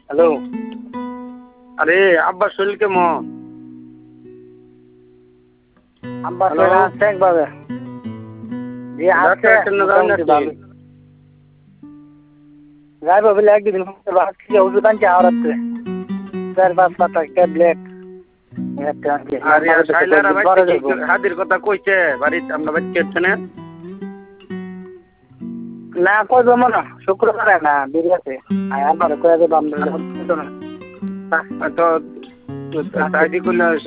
Hello. আরে আব্বার শরীর কেমন? আব্বার হ্যালো? শরীর আছে একভাবে। জি আছে ডাক্তারের জন্য যান মোটামুটি নাকি? ভালো। যাইবো বলে একদিন ভাবছি ওষুধ আনছি আওড়াতে 4-5 পাতা ট্যাবলেট আরে সাইলারা বাইতে কি হাদির কথা কইছে বাড়িতে আমরা বাইতে হচ্ছে না? না কইবো মনে শুক্রবারে না বিরিয়াতে আমার কয়ে দেবো আমরা তো তাই করলে